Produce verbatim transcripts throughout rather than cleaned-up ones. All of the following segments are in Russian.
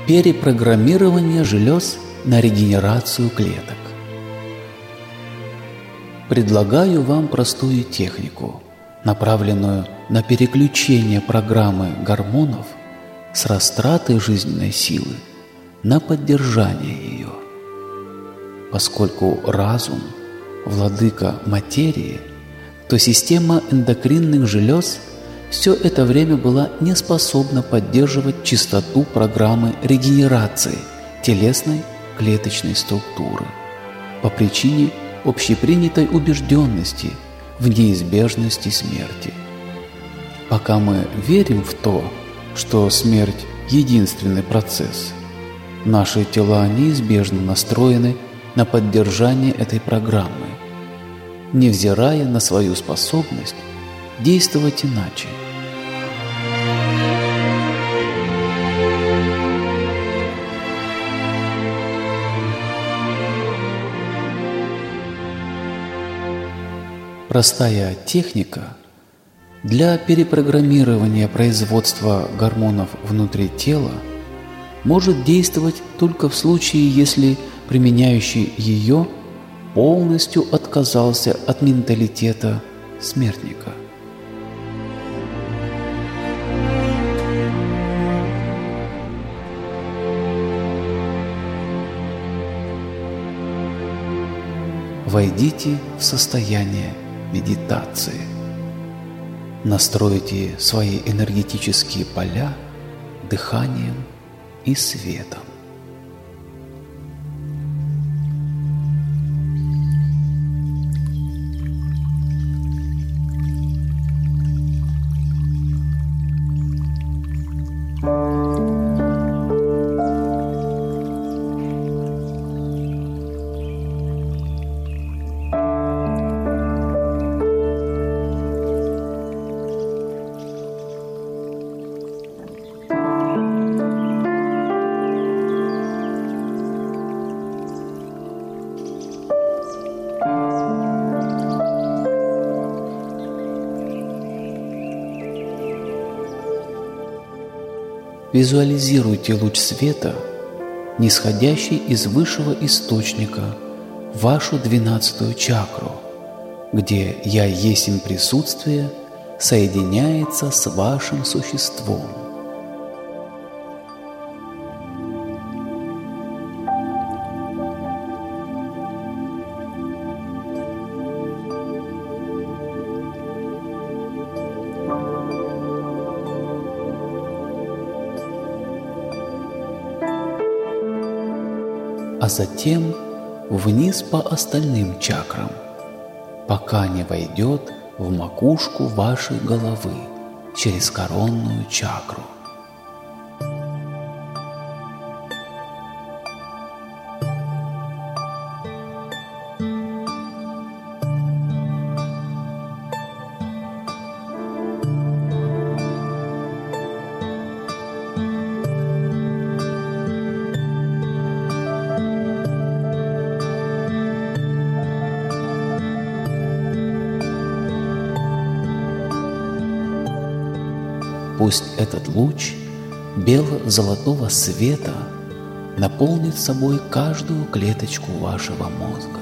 Перепрограммирование желез на регенерацию клеток. Предлагаю вам простую технику, направленную на переключение программы гормонов с растраты жизненной силы на поддержание ее. Поскольку разум – владыка материи, то система эндокринных желез все это время была не способна поддерживать чистоту программы регенерации телесной клеточной структуры по причине общепринятой убежденности в неизбежности смерти. Пока мы верим в то, что смерть – единственный процесс, наши тела неизбежно настроены на поддержание этой программы, невзирая на свою способность действовать иначе. Простая техника для перепрограммирования производства гормонов внутри тела может действовать только в случае, если применяющий ее полностью отказался от менталитета смертника. Войдите в состояние медитации. Настройте свои энергетические поля дыханием и светом. Визуализируйте луч света, нисходящий из высшего источника в вашу двенадцатую чакру, где «Я есмь присутствие» соединяется с вашим существом. А затем вниз по остальным чакрам, пока не войдет в макушку вашей головы через коронную чакру. Пусть этот луч бело-золотого света наполнит собой каждую клеточку вашего мозга.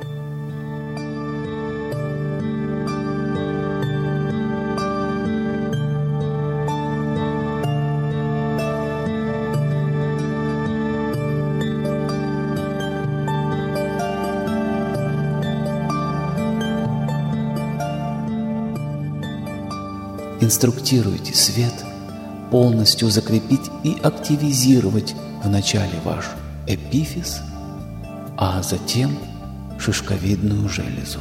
Инструктируйте свет полностью закрепить и активизировать вначале ваш эпифиз, а затем шишковидную железу.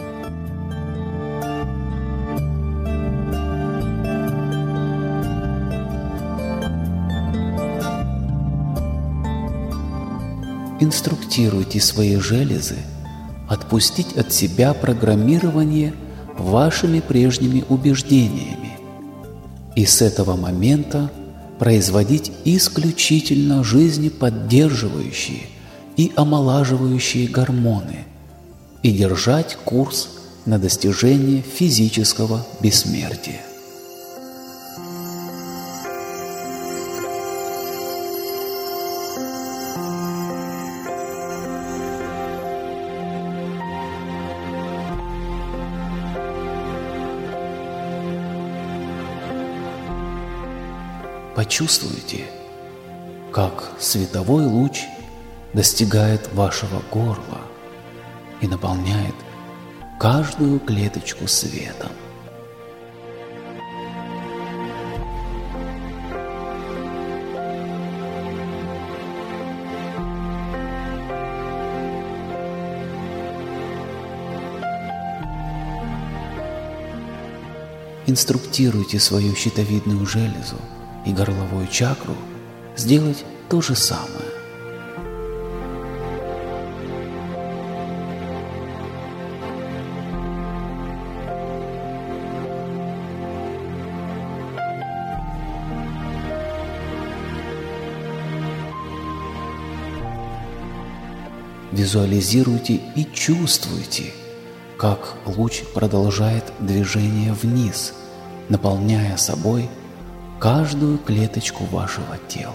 Инструктируйте свои железы отпустить от себя программирование вашими прежними убеждениями и с этого момента производить исключительно жизнеподдерживающие и омолаживающие гормоны и держать курс на достижение физического бессмертия. Почувствуйте, как световой луч достигает вашего горла и наполняет каждую клеточку светом. Инструктируйте свою щитовидную железу и горловую чакру сделать то же самое. Визуализируйте и чувствуйте, как луч продолжает движение вниз, наполняя собой каждую клеточку вашего тела.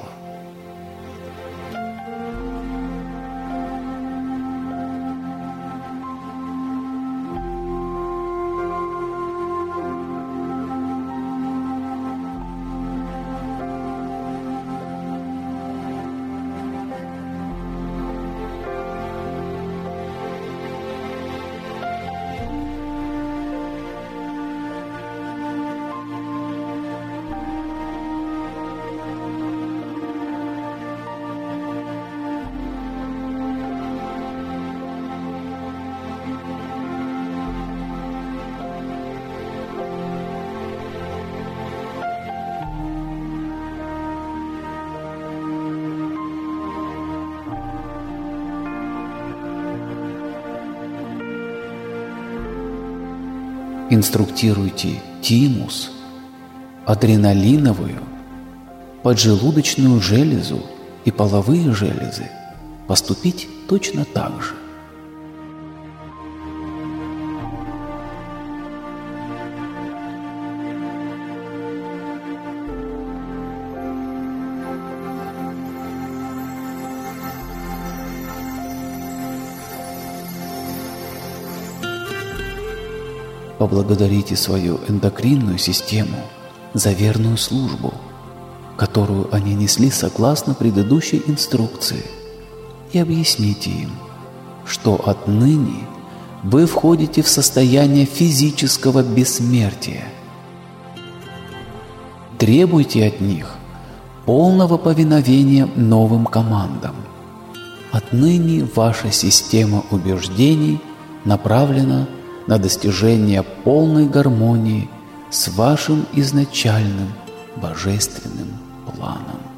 Инструктируйте тимус, адреналиновую, поджелудочную железу и половые железы поступить точно так же. Поблагодарите свою эндокринную систему за верную службу, которую они несли согласно предыдущей инструкции, и объясните им, что отныне вы входите в состояние физического бессмертия. Требуйте от них полного повиновения новым командам. Отныне ваша система убеждений направлена на достижение полной гармонии с вашим изначальным божественным планом.